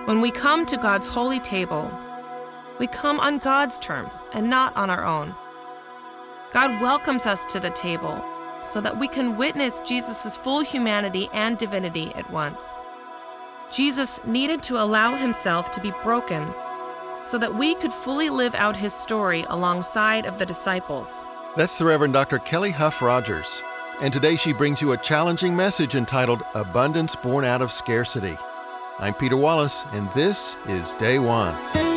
When we come to God's holy table, we come on God's terms and not on our own. God welcomes us to the table so that we can witness Jesus' full humanity and divinity at once. Jesus needed to allow himself to be broken so that we could fully live out his story alongside of the disciples. That's the Reverend Dr. Kelly Huff Rogers. And today she brings you a challenging message entitled Abundance Born Out of Scarcity. I'm Peter Wallace, and this is Day One.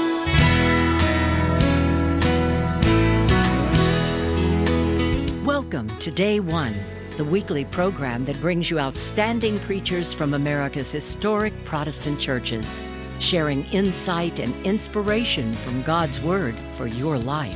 Welcome to Day One, the weekly program that brings you outstanding preachers from America's historic Protestant churches, sharing insight and inspiration from God's Word for your life.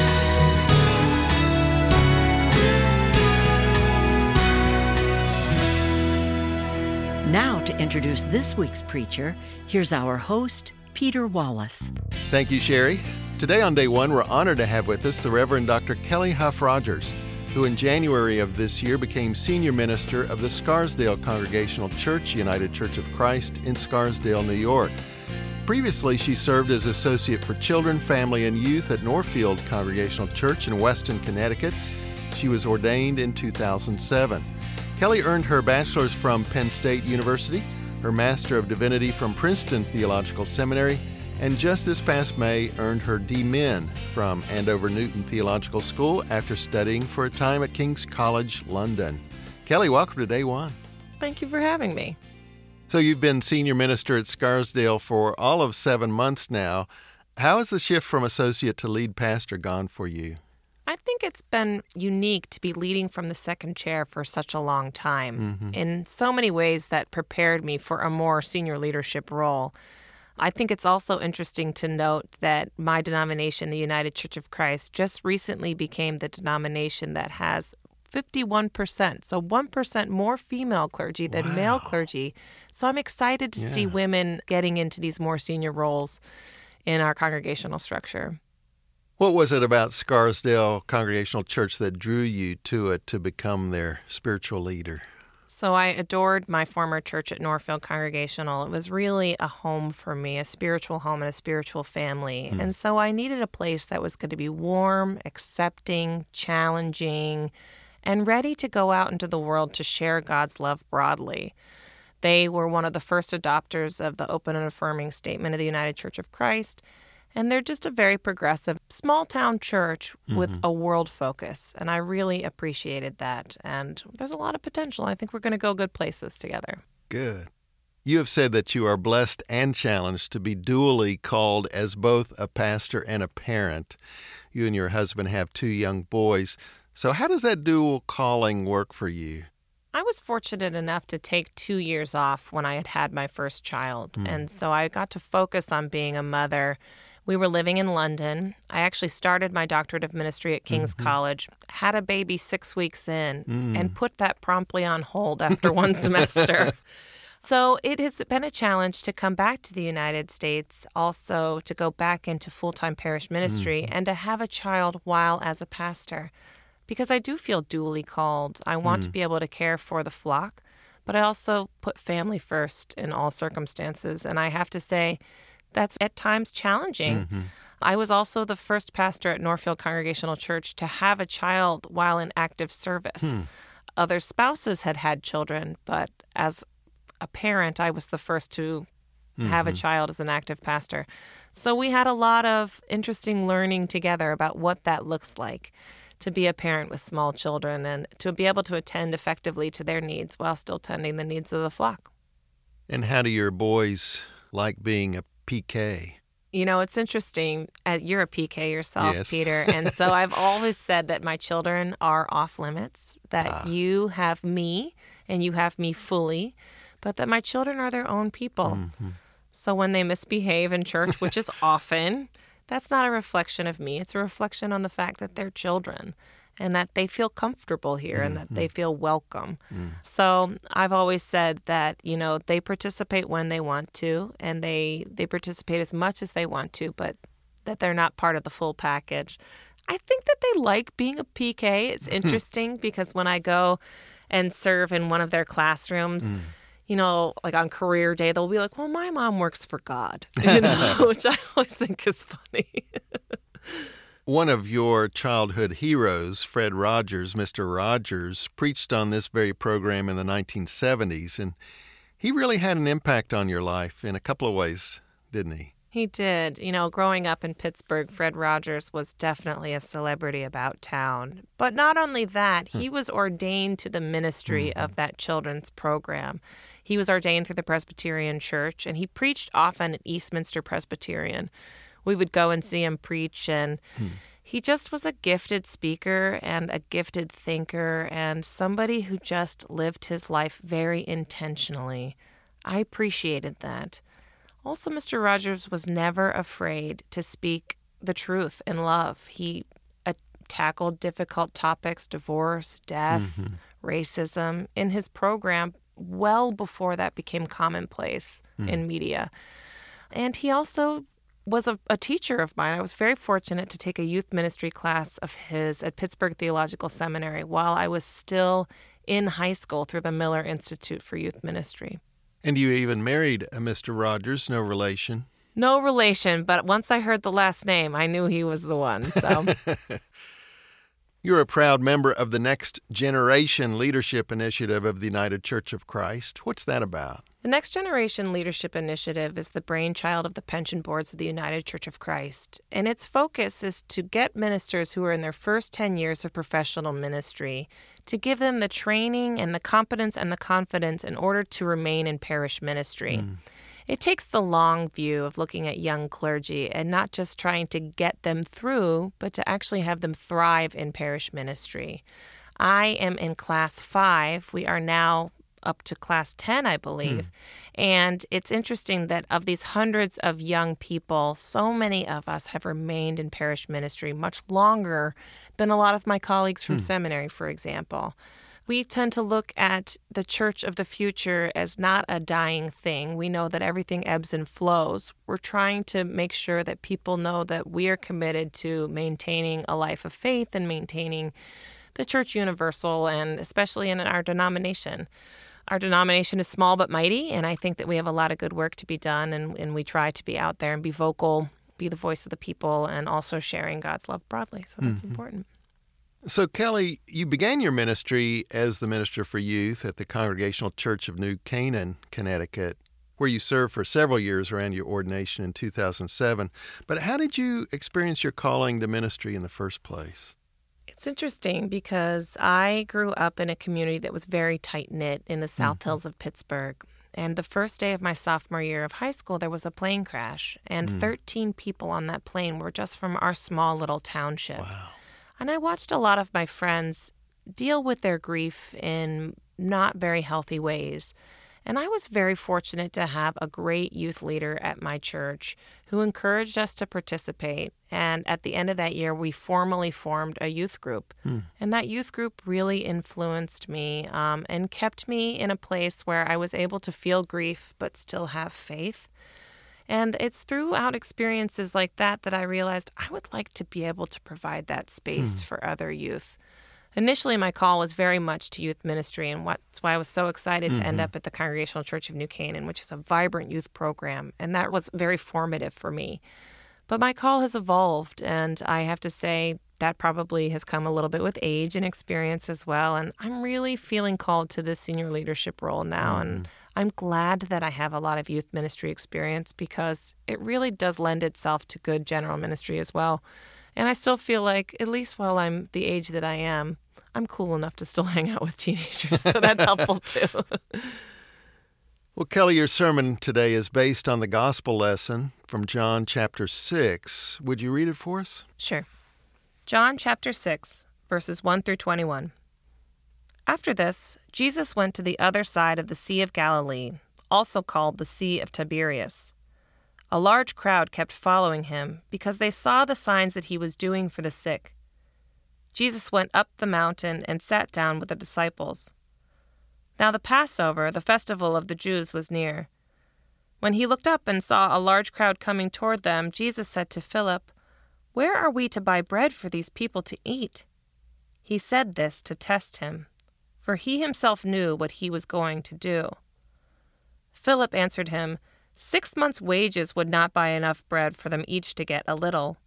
Now, to introduce this week's preacher, here's our host, Peter Wallace. Thank you, Sherry. Today on Day One, we're honored to have with us the Reverend Dr. Kelly Huff Rogers, who in January of this year became senior minister of the Scarsdale Congregational Church, United Church of Christ in Scarsdale, New York. Previously, she served as Associate for Children, Family, and Youth at Northfield Congregational Church in Weston, Connecticut. She was ordained in 2007. Kelly earned her bachelor's from Penn State University, her Master of Divinity from Princeton Theological Seminary, and just this past May earned her D.Min from Andover Newton Theological School after studying for a time at King's College, London. Kelly, welcome to Day One. Thank you for having me. So you've been senior minister at Scarsdale for all of 7 months now. How has the shift from associate to lead pastor gone for you? I think it's been unique to be leading from the second chair for such a long time. In so many ways that prepared me for a more senior leadership role. I think it's also interesting to note that my denomination, the United Church of Christ, just recently became the denomination that has 51%, so 1% more female clergy than male clergy. So I'm excited to see women getting into these more senior roles in our congregational structure. What was it about Scarsdale Congregational Church that drew you to it to become their spiritual leader? So I adored my former church at Northfield Congregational. It was really a home for me, a spiritual home and a spiritual family. And so I needed a place that was going to be warm, accepting, challenging, and ready to go out into the world to share God's love broadly. They were one of the first adopters of the open and affirming statement of the United Church of Christ. And they're just a very progressive, small-town church with a world focus. And I really appreciated that. And there's a lot of potential. I think we're going to go good places together. Good. You have said that you are blessed and challenged to be dually called as both a pastor and a parent. You and your husband have 2 young boys. So how does that dual calling work for you? I was fortunate enough to take 2 years off when I had had my first child. And so I got to focus on being a mother. We were living in London. I actually started my doctorate of ministry at King's College, had a baby 6 weeks in, and put that promptly on hold after one semester. So it has been a challenge to come back to the United States, also to go back into full-time parish ministry, and to have a child while as a pastor. Because I do feel dually called. I want to be able to care for the flock, but I also put family first in all circumstances. And I have to say, that's at times challenging. I was also the first pastor at Northfield Congregational Church to have a child while in active service. Other spouses had had children, but as a parent, I was the first to have a child as an active pastor. So we had a lot of interesting learning together about what that looks like to be a parent with small children and to be able to attend effectively to their needs while still tending the needs of the flock. And how do your boys like being a PK? You know, it's interesting. You're a PK yourself, Yes. Peter. And so I've always said that my children are off limits, that you have me and you have me fully, but that my children are their own people. So when they misbehave in church, which is often, that's not a reflection of me. It's a reflection on the fact that they're children and that they feel comfortable here and that they feel welcome. So I've always said that, you know, they participate when they want to and they participate as much as they want to, but that they're not part of the full package. I think that they like being a PK. It's interesting because when I go and serve in one of their classrooms, like on career day, they'll be like, well, my mom works for God, which I always think is funny. One of your childhood heroes, Fred Rogers, Mr. Rogers, preached on this very program in the 1970s, and he really had an impact on your life in a couple of ways, didn't he? He did. Growing up in Pittsburgh, Fred Rogers was definitely a celebrity about town. But not only that, he was ordained to the ministry of that children's program. He was ordained through the Presbyterian Church, and he preached often at Eastminster Presbyterian. We would go and see him preach, and he just was a gifted speaker and a gifted thinker and somebody who just lived his life very intentionally. I appreciated that. Also, Mr. Rogers was never afraid to speak the truth in love. He tackled difficult topics, divorce, death, racism, in his program well before that became commonplace in media. And he also was a teacher of mine. I was very fortunate to take a youth ministry class of his at Pittsburgh Theological Seminary while I was still in high school through the Miller Institute for Youth Ministry. And you even married a Mr. Rogers, no relation? No relation, but once I heard the last name, I knew he was the one. So, You're a proud member of the Next Generation Leadership Initiative of the United Church of Christ. What's that about? The Next Generation Leadership Initiative is the brainchild of the pension boards of the United Church of Christ, and its focus is to get ministers who are in their first 10 years of professional ministry to give them the training and the competence and the confidence in order to remain in parish ministry. It takes the long view of looking at young clergy and not just trying to get them through, but to actually have them thrive in parish ministry. I am in class 5. We are now up to class 10, I believe. And it's interesting that of these hundreds of young people, so many of us have remained in parish ministry much longer than a lot of my colleagues from seminary, for example. We tend to look at the church of the future as not a dying thing. We know that everything ebbs and flows. We're trying to make sure that people know that we are committed to maintaining a life of faith and maintaining the church universal, and especially in our denomination. Our denomination is small but mighty, and I think that we have a lot of good work to be done, and we try to be out there and be vocal, be the voice of the people, and also sharing God's love broadly. So that's important. So, Kelly, you began your ministry as the minister for youth at the Congregational Church of New Canaan, Connecticut, where you served for several years around your ordination in 2007. But how did you experience your calling to ministry in the first place? It's interesting because I grew up in a community that was very tight-knit in the South Hills of Pittsburgh. And the first day of my sophomore year of high school, there was a plane crash, and 13 people on that plane were just from our small little township. Wow. And I watched a lot of my friends deal with their grief in not very healthy ways. And I was very fortunate to have a great youth leader at my church who encouraged us to participate. And at the end of that year, we formally formed a youth group. And that youth group really influenced me and kept me in a place where I was able to feel grief but still have faith. And it's throughout experiences like that that I realized I would like to be able to provide that space for other youth. Initially, my call was very much to youth ministry, and that's why I was so excited to end up at the Congregational Church of New Canaan, which is a vibrant youth program, and that was very formative for me. But my call has evolved, and I have to say that probably has come a little bit with age and experience as well, and I'm really feeling called to this senior leadership role now, and I'm glad that I have a lot of youth ministry experience because it really does lend itself to good general ministry as well. And I still feel like, at least while I'm the age that I am, I'm cool enough to still hang out with teenagers, so that's helpful too. Well, Kelly, your sermon today is based on the gospel lesson from John chapter 6. Would you read it for us? Sure. John chapter 6, verses 1 through 21. After this, Jesus went to the other side of the Sea of Galilee, also called the Sea of Tiberias. A large crowd kept following him because they saw the signs that he was doing for the sick. Jesus went up the mountain and sat down with the disciples. Now the Passover, the festival of the Jews, was near. When he looked up and saw a large crowd coming toward them, Jesus said to Philip, "Where are we to buy bread for these people to eat?" He said this to test him, for he himself knew what he was going to do. Philip answered him, 6 months' wages would not buy enough bread for them each to get a little.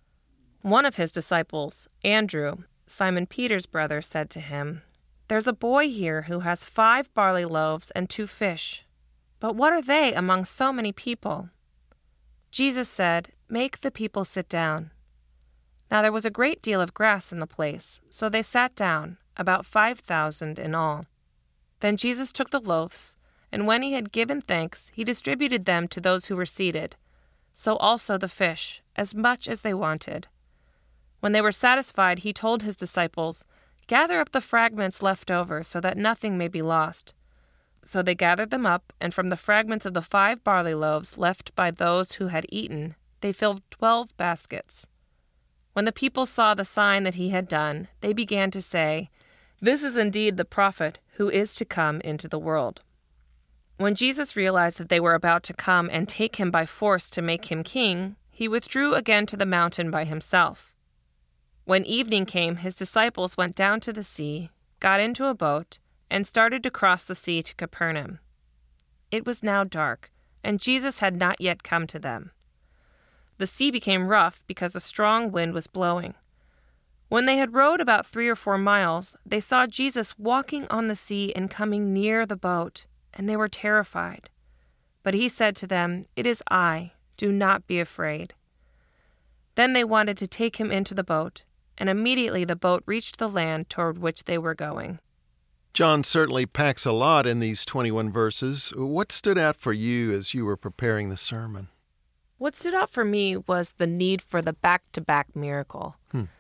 One of his disciples, Andrew, Simon Peter's brother, said to him, There's a boy here who has 5 barley loaves and 2 fish. But what are they among so many people? Jesus said, Make the people sit down. Now there was a great deal of grass in the place, so they sat down, about 5,000 in all. Then Jesus took the loaves, and when he had given thanks, he distributed them to those who were seated. So also the fish, as much as they wanted. When they were satisfied, he told his disciples, Gather up the fragments left over, so that nothing may be lost. So they gathered them up, and from the fragments of the 5 barley loaves left by those who had eaten, they filled 12 baskets. When the people saw the sign that he had done, they began to say, This is indeed the prophet who is to come into the world. When Jesus realized that they were about to come and take him by force to make him king, he withdrew again to the mountain by himself. When evening came, his disciples went down to the sea, got into a boat, and started to cross the sea to Capernaum. It was now dark, and Jesus had not yet come to them. The sea became rough because a strong wind was blowing. When they had rowed about 3 or 4 miles, they saw Jesus walking on the sea and coming near the boat, and they were terrified. But he said to them, It is I, do not be afraid. Then they wanted to take him into the boat, and immediately the boat reached the land toward which they were going. John certainly packs a lot in these 21 verses. What stood out for you as you were preparing the sermon? What stood out for me was the need for the back-to-back miracle.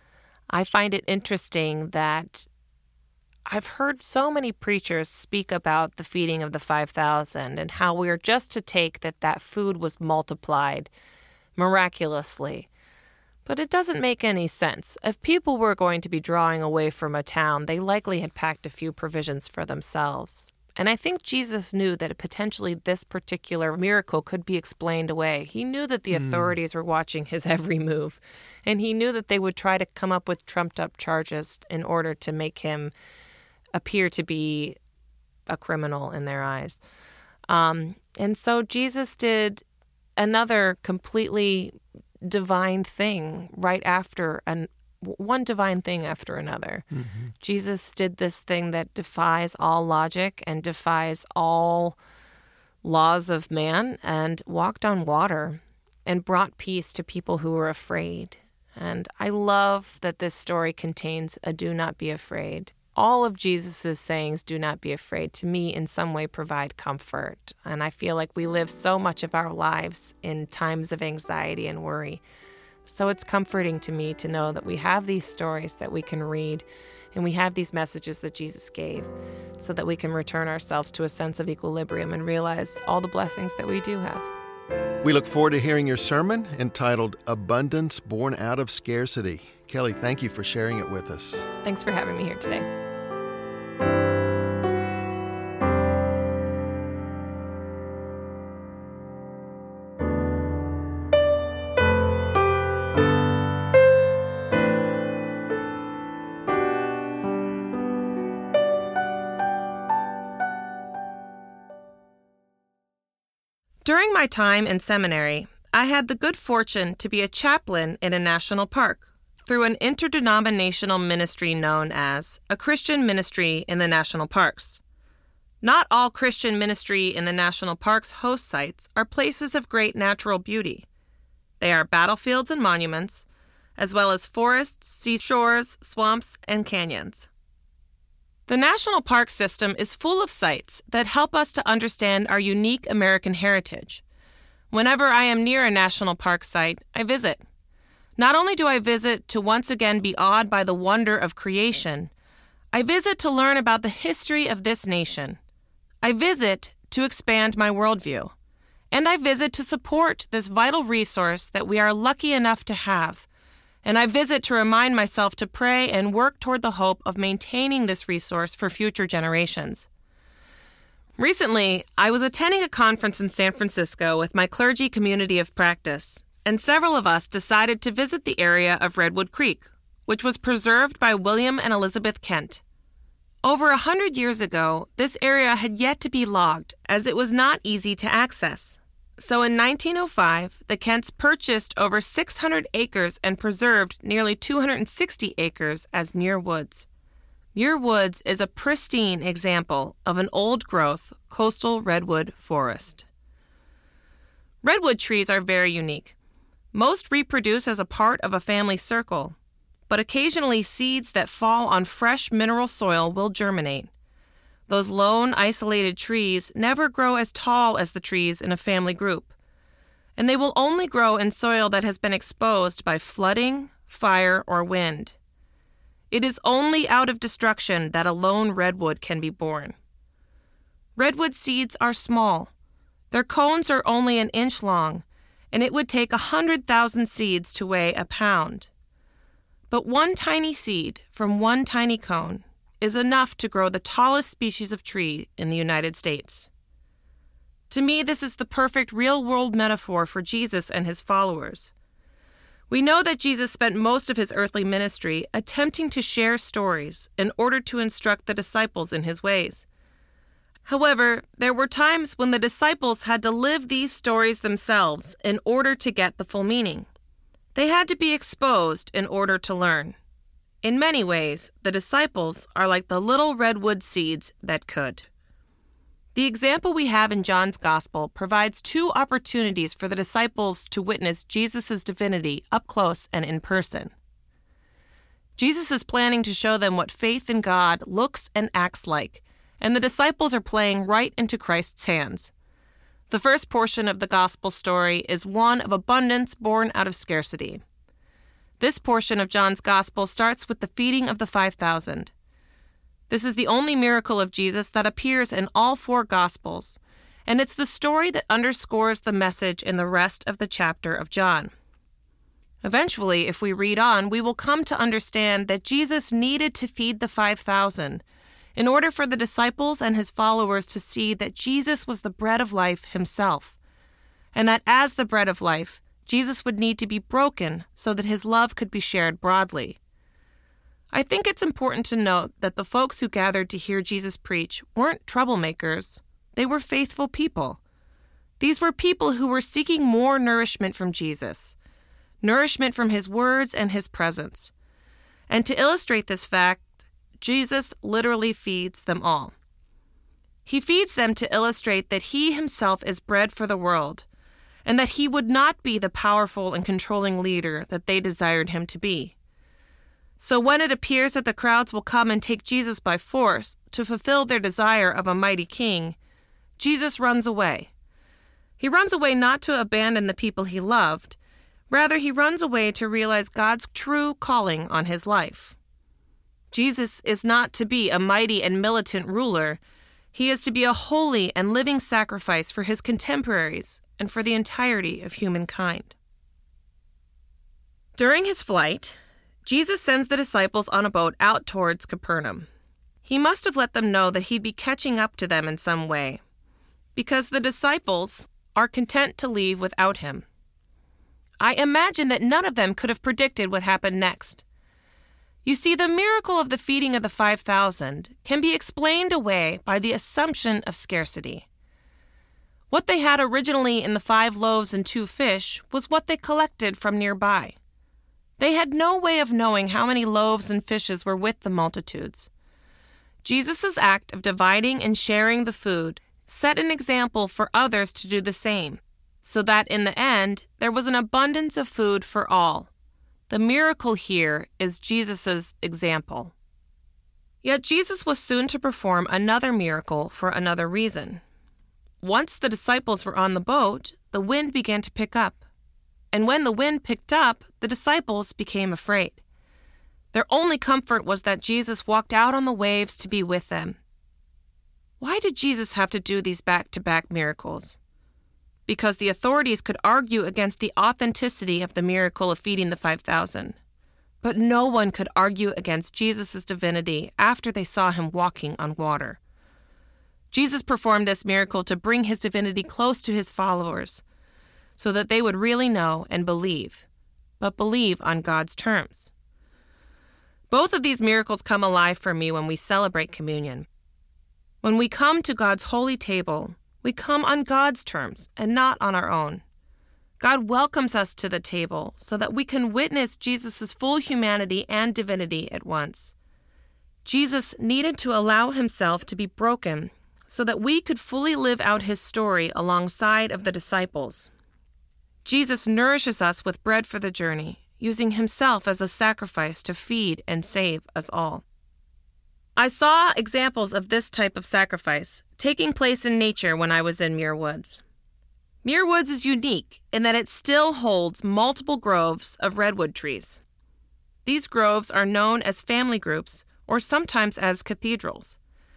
I find it interesting that I've heard so many preachers speak about the feeding of the 5,000 and how we are just to take that food was multiplied miraculously. But it doesn't make any sense. If people were going to be drawing away from a town, they likely had packed a few provisions for themselves. And I think Jesus knew that potentially this particular miracle could be explained away. He knew that the authorities were watching his every move, and he knew that they would try to come up with trumped-up charges in order to make him appear to be a criminal in their eyes. And so Jesus did another completely divine thing right after one divine thing after another. Jesus did this thing that defies all logic and defies all laws of man and walked on water and brought peace to people who were afraid. And I love that this story contains a do not be afraid. All of Jesus's sayings, do not be afraid, to me in some way provide comfort. And I feel like we live so much of our lives in times of anxiety and worry. So it's comforting to me to know that we have these stories that we can read and we have these messages that Jesus gave so that we can return ourselves to a sense of equilibrium and realize all the blessings that we do have. We look forward to hearing your sermon entitled Abundance Born Out of Scarcity. Kelly, thank you for sharing it with us. Thanks for having me here today. During my time in seminary, I had the good fortune to be a chaplain in a national park through an interdenominational ministry known as a Christian Ministry in the National Parks. Not all Christian ministry in the national parks host sites are places of great natural beauty. They are battlefields and monuments, as well as forests, seashores, swamps, and canyons. The national park system is full of sites that help us to understand our unique American heritage. Whenever I am near a national park site, I visit. Not only do I visit to once again be awed by the wonder of creation, I visit to learn about the history of this nation. I visit to expand my worldview. And I visit to support this vital resource that we are lucky enough to have. And I visit to remind myself to pray and work toward the hope of maintaining this resource for future generations. Recently, I was attending a conference in San Francisco with my clergy community of practice, and several of us decided to visit the area of Redwood Creek, which was preserved by William and Elizabeth Kent. Over 100 years ago, this area had yet to be logged, as it was not easy to access. So in 1905, the Kents purchased over 600 acres and preserved nearly 260 acres as Muir Woods. Muir Woods is a pristine example of an old-growth coastal redwood forest. Redwood trees are very unique. Most reproduce as a part of a family circle, but occasionally seeds that fall on fresh mineral soil will germinate. Those lone, isolated trees never grow as tall as the trees in a family group, and they will only grow in soil that has been exposed by flooding, fire, or wind. It is only out of destruction that a lone redwood can be born. Redwood seeds are small. Their cones are only an inch long, and it would take 100,000 seeds to weigh a pound. But one tiny seed from one tiny cone is enough to grow the tallest species of tree in the United States. To me, this is the perfect real-world metaphor for Jesus and his followers. We know that Jesus spent most of his earthly ministry attempting to share stories in order to instruct the disciples in his ways. However, there were times when the disciples had to live these stories themselves in order to get the full meaning. They had to be exposed in order to learn. In many ways, the disciples are like the little redwood seeds that could. The example we have in John's Gospel provides two opportunities for the disciples to witness Jesus' divinity up close and in person. Jesus is planning to show them what faith in God looks and acts like, and the disciples are playing right into Christ's hands. The first portion of the Gospel story is one of abundance born out of scarcity. This portion of John's Gospel starts with the feeding of the 5,000. This is the only miracle of Jesus that appears in all four Gospels, and it's the story that underscores the message in the rest of the chapter of John. Eventually, if we read on, we will come to understand that Jesus needed to feed the 5,000 in order for the disciples and his followers to see that Jesus was the bread of life himself, and that as the bread of life, Jesus would need to be broken so that his love could be shared broadly. I think it's important to note that the folks who gathered to hear Jesus preach weren't troublemakers. They were faithful people. These were people who were seeking more nourishment from Jesus, nourishment from his words and his presence. And to illustrate this fact, Jesus literally feeds them all. He feeds them to illustrate that he himself is bread for the world, and that he would not be the powerful and controlling leader that they desired him to be. So when it appears that the crowds will come and take Jesus by force to fulfill their desire of a mighty king, Jesus runs away. He runs away not to abandon the people he loved, rather he runs away to realize God's true calling on his life. Jesus is not to be a mighty and militant ruler. He is to be a holy and living sacrifice for his contemporaries and for the entirety of humankind. During his flight, Jesus sends the disciples on a boat out towards Capernaum. He must have let them know that he'd be catching up to them in some way, because the disciples are content to leave without him. I imagine that none of them could have predicted what happened next. You see, the miracle of the feeding of the 5,000 can be explained away by the assumption of scarcity. What they had originally in the 5 loaves and 2 fish was what they collected from nearby. They had no way of knowing how many loaves and fishes were with the multitudes. Jesus' act of dividing and sharing the food set an example for others to do the same, so that in the end, there was an abundance of food for all. The miracle here is Jesus' example. Yet Jesus was soon to perform another miracle for another reason. Once the disciples were on the boat, the wind began to pick up. And when the wind picked up, the disciples became afraid. Their only comfort was that Jesus walked out on the waves to be with them. Why did Jesus have to do these back-to-back miracles? Because the authorities could argue against the authenticity of the miracle of feeding the 5,000. But no one could argue against Jesus' divinity after they saw him walking on water. Jesus performed this miracle to bring his divinity close to his followers, so that they would really know and believe, but believe on God's terms. Both of these miracles come alive for me when we celebrate communion. When we come to God's holy table, we come on God's terms and not on our own. God welcomes us to the table so that we can witness Jesus' full humanity and divinity at once. Jesus needed to allow himself to be broken so that we could fully live out his story alongside of the disciples. Jesus nourishes us with bread for the journey, using himself as a sacrifice to feed and save us all. I saw examples of this type of sacrifice taking place in nature when I was in Muir Woods. Muir Woods is unique in that it still holds multiple groves of redwood trees. These groves are known as family groups or sometimes as cathedrals.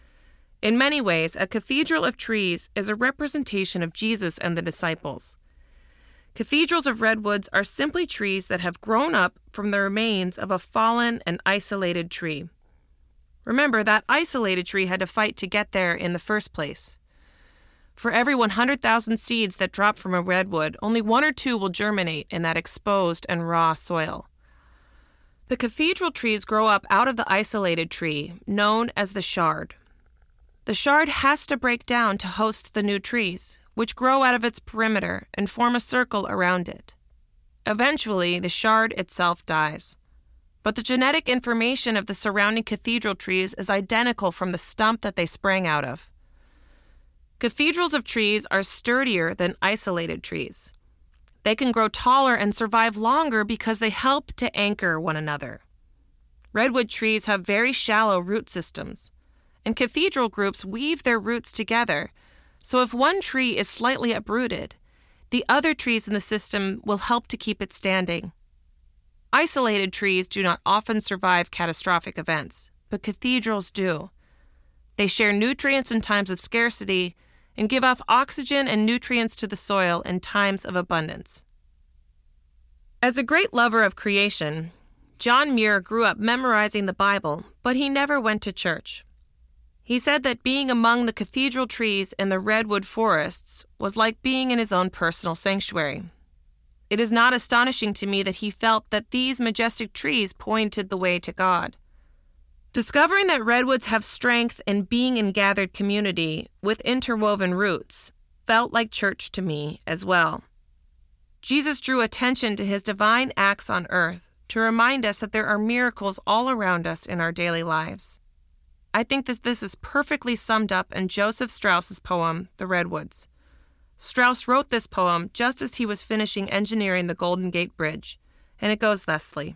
In many ways, a cathedral of trees is a representation of Jesus and the disciples. Cathedrals of redwoods are simply trees that have grown up from the remains of a fallen and isolated tree. Remember, that isolated tree had to fight to get there in the first place. For every 100,000 seeds that drop from a redwood, only 1 or 2 will germinate in that exposed and raw soil. The cathedral trees grow up out of the isolated tree, known as the shard. The shard has to break down to host the new trees, which grow out of its perimeter and form a circle around it. Eventually, the shard itself dies. But the genetic information of the surrounding cathedral trees is identical from the stump that they sprang out of. Cathedrals of trees are sturdier than isolated trees. They can grow taller and survive longer because they help to anchor one another. Redwood trees have very shallow root systems, and cathedral groups weave their roots together, so if one tree is slightly uprooted, the other trees in the system will help to keep it standing. Isolated trees do not often survive catastrophic events, but cathedrals do. They share nutrients in times of scarcity and give off oxygen and nutrients to the soil in times of abundance. As a great lover of creation, John Muir grew up memorizing the Bible, but he never went to church. He said that being among the cathedral trees in the redwood forests was like being in his own personal sanctuary. It is not astonishing to me that he felt that these majestic trees pointed the way to God. Discovering that redwoods have strength in being in gathered community with interwoven roots felt like church to me as well. Jesus drew attention to his divine acts on earth to remind us that there are miracles all around us in our daily lives. I think that this is perfectly summed up in Joseph Strauss's poem, The Redwoods. Strauss wrote this poem just as he was finishing engineering the Golden Gate Bridge, and it goes thusly.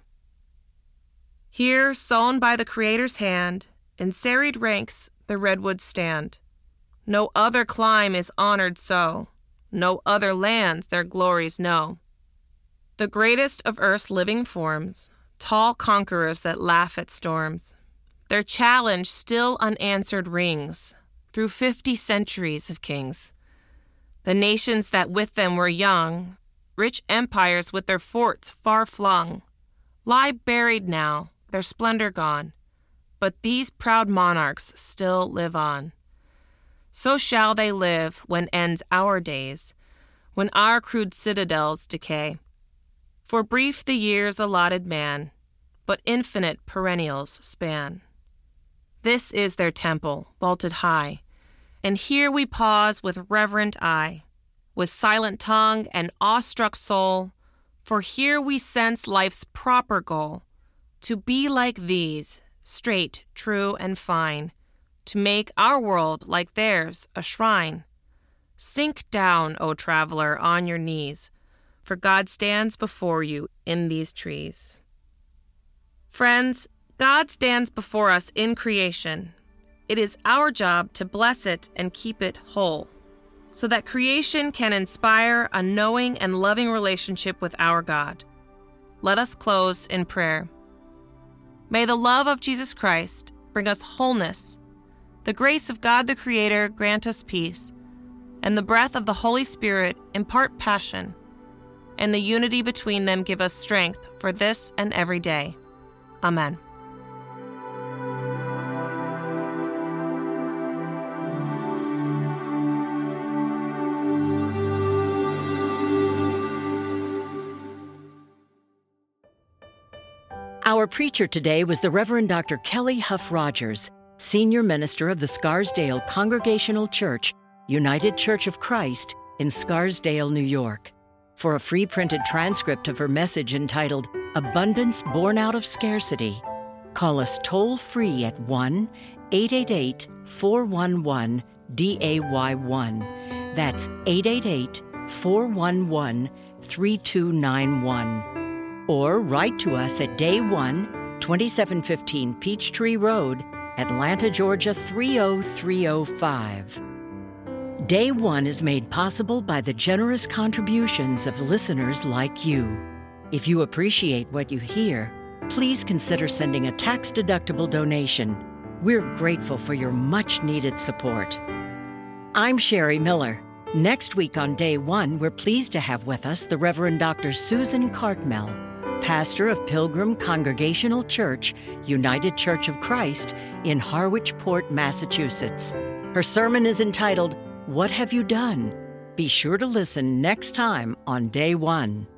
Here, sown by the Creator's hand, in serried ranks the redwoods stand. No other clime is honored so, no other lands their glories know. The greatest of earth's living forms, tall conquerors that laugh at storms, their challenge still unanswered rings through 50 centuries of kings. The nations that with them were young, rich empires with their forts far flung, lie buried now, their splendor gone, but these proud monarchs still live on. So shall they live when ends our days, when our crude citadels decay. For brief the years allotted man, but infinite perennials span. This is their temple, vaulted high, and here we pause with reverent eye, with silent tongue and awestruck soul, for here we sense life's proper goal, to be like these, straight, true, and fine, to make our world like theirs a shrine. Sink down, O traveler, on your knees, for God stands before you in these trees. Friends, God stands before us in creation. It is our job to bless it and keep it whole, so that creation can inspire a knowing and loving relationship with our God. Let us close in prayer. May the love of Jesus Christ bring us wholeness, the grace of God the Creator grant us peace, and the breath of the Holy Spirit impart passion, and the unity between them give us strength for this and every day. Amen. Our preacher today was the Reverend Dr. Kelly Huff Rogers, Senior Minister of the Scarsdale Congregational Church, United Church of Christ in Scarsdale, New York. For a free printed transcript of her message entitled Abundance Born Out of Scarcity, call us toll-free at 1-888-411-DAY1. That's 888-411-3291. Or write to us at Day 1, 2715 Peachtree Road, Atlanta, Georgia 30305. Day 1 is made possible by the generous contributions of listeners like you. If you appreciate what you hear, please consider sending a tax-deductible donation. We're grateful for your much-needed support. I'm Sherry Miller. Next week on Day 1, we're pleased to have with us the Reverend Dr. Susan Cartmel, pastor of Pilgrim Congregational Church, United Church of Christ in Harwichport, Massachusetts. Her sermon is entitled, What Have You Done? Be sure to listen next time on Day 1.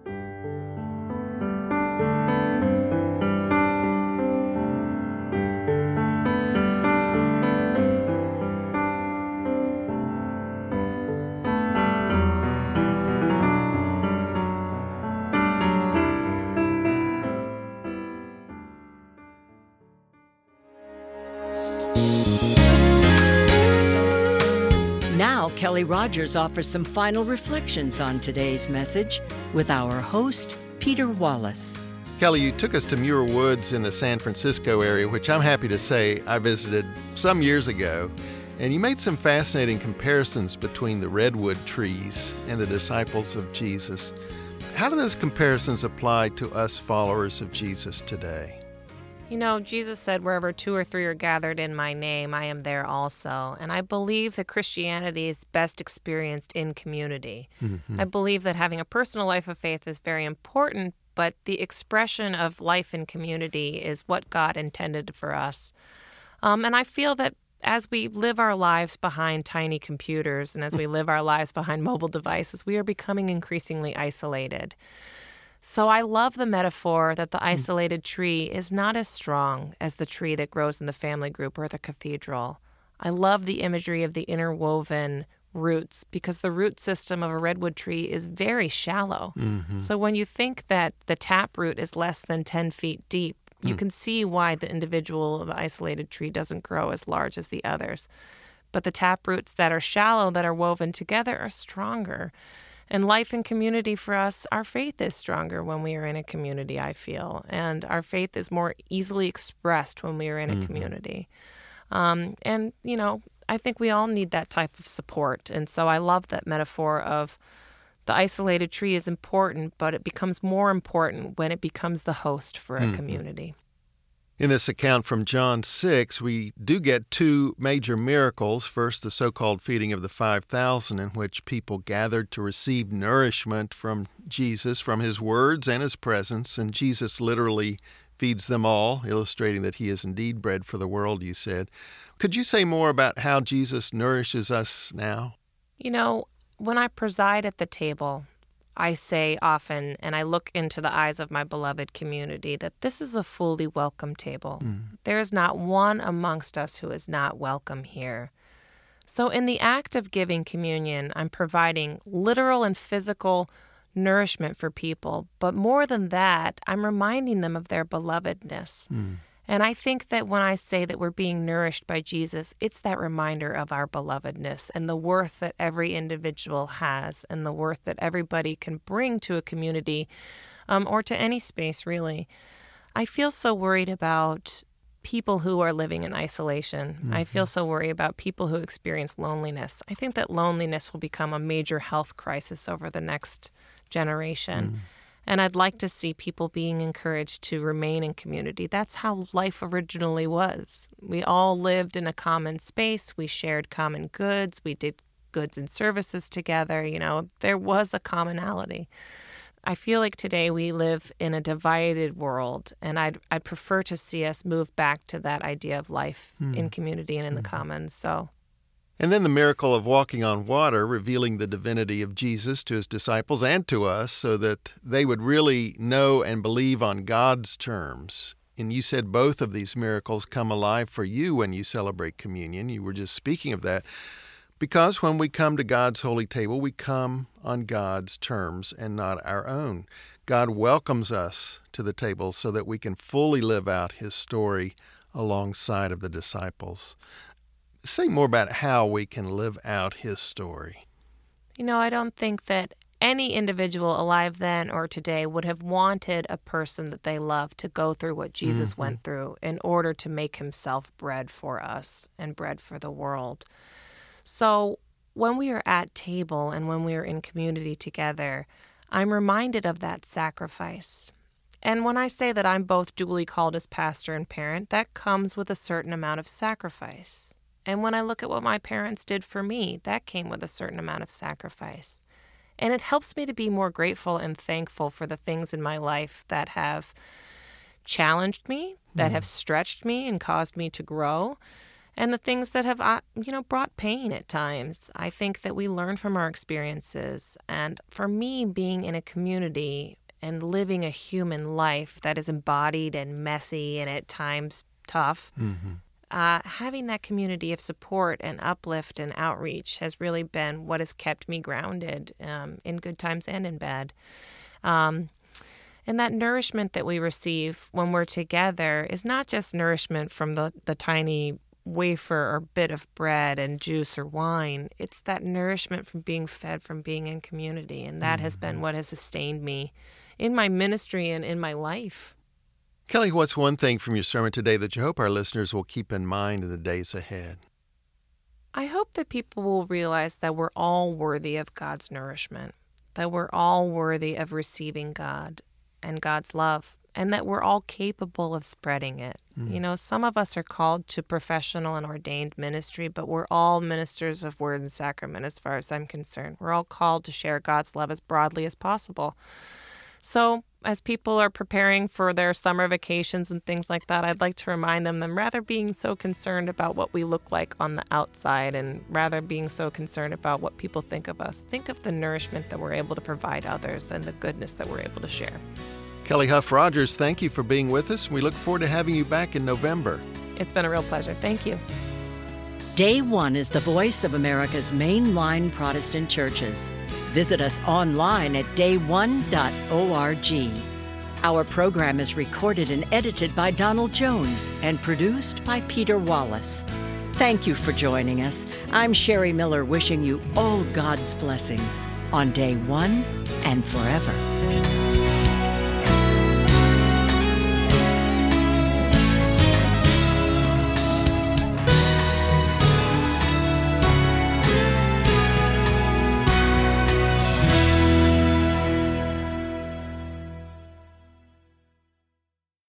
Now, Kelly Rogers offers some final reflections on today's message with our host, Peter Wallace. Kelly, you took us to Muir Woods in the San Francisco area, which I'm happy to say I visited some years ago, and you made some fascinating comparisons between the redwood trees and the disciples of Jesus. How do those comparisons apply to us followers of Jesus today? You know, Jesus said, wherever 2 or 3 are gathered in my name, I am there also. And I believe that Christianity is best experienced in community. Mm-hmm. I believe that having a personal life of faith is very important, but the expression of life in community is what God intended for us. And I feel that as we live our lives behind tiny computers and as we live our lives behind mobile devices, we are becoming increasingly isolated. So I love the metaphor that the isolated tree is not as strong as the tree that grows in the family group or the cathedral. I love the imagery of the interwoven roots because the root system of a redwood tree is very shallow. Mm-hmm. So when you think that the taproot is less than 10 feet deep, you can see why the individual of the isolated tree doesn't grow as large as the others. But the taproots that are shallow, that are woven together, are stronger. And life in community for us, our faith is stronger when we are in a community, I feel. And our faith is more easily expressed when we are in a community. And, you know, I think we all need that type of support. And so I love that metaphor of the isolated tree is important, but it becomes more important when it becomes the host for a community. In this account from John 6, we do get 2 major miracles. First, the so-called feeding of the 5,000, in which people gathered to receive nourishment from Jesus, from his words and his presence, and Jesus literally feeds them all, illustrating that he is indeed bread for the world, you said. Could you say more about how Jesus nourishes us now? You know, when I preside at the table, I say often, and I look into the eyes of my beloved community, that this is a fully welcome table. There is not one amongst us who is not welcome here. So in the act of giving communion, I'm providing literal and physical nourishment for people. But more than that, I'm reminding them of their belovedness. And I think that when I say that we're being nourished by Jesus, it's that reminder of our belovedness and the worth that every individual has and the worth that everybody can bring to a community or to any space, really. I feel so worried about people who are living in isolation. I feel so worried about people who experience loneliness. I think that loneliness will become a major health crisis over the next generation. And I'd like to see people being encouraged to remain in community. That's how life originally was. We all lived in a common space. We shared common goods. We did goods and services together. You know, there was a commonality. I feel like today we live in a divided world, and I'd prefer to see us move back to that idea of life in community and in the commons. So And then the miracle of walking on water, revealing the divinity of Jesus to his disciples and to us so that they would really know and believe on God's terms. And you said both of these miracles come alive for you when you celebrate communion. You were just speaking of that. Because when we come to God's holy table, we come on God's terms and not our own. God welcomes us to the table so that we can fully live out his story alongside of the disciples. Say more about how we can live out his story. I don't think that any individual alive then or today would have wanted a person that they love to go through what Jesus went through in order to make himself bread for us and bread for the world. So when we are at table and when we are in community together, I'm reminded of that sacrifice. And when I say that I'm both duly called as pastor and parent, that comes with a certain amount of sacrifice. And when I look at what my parents did for me, that came with a certain amount of sacrifice. And it helps me to be more grateful and thankful for the things in my life that have challenged me, that have stretched me and caused me to grow, and the things that have, brought pain at times. I think that we learn from our experiences. And for me, being in a community and living a human life that is embodied and messy and at times tough, having that community of support and uplift and outreach has really been what has kept me grounded in good times and in bad. And that nourishment that we receive when we're together is not just nourishment from the tiny wafer or bit of bread and juice or wine. It's that nourishment from being fed from being in community. And that has been what has sustained me in my ministry and in my life. Kelly, what's one thing from your sermon today that you hope our listeners will keep in mind in the days ahead? I hope that people will realize that we're all worthy of God's nourishment, that we're all worthy of receiving God and God's love, and that we're all capable of spreading it. Some of us are called to professional and ordained ministry, but we're all ministers of word and sacrament as far as I'm concerned. We're all called to share God's love as broadly as possible. So as people are preparing for their summer vacations and things like that, I'd like to remind them rather being so concerned about what we look like on the outside and rather being so concerned about what people think of us, think of the nourishment that we're able to provide others and the goodness that we're able to share. Kelly Huff Rogers, thank you for being with us. We look forward to having you back in November. It's been a real pleasure. Thank you. Day One is the voice of America's mainline Protestant churches. Visit us online at dayone.org. Our program is recorded and edited by Donald Jones and produced by Peter Wallace. Thank you for joining us. I'm Sherry Miller, wishing you all God's blessings on Day One and forever.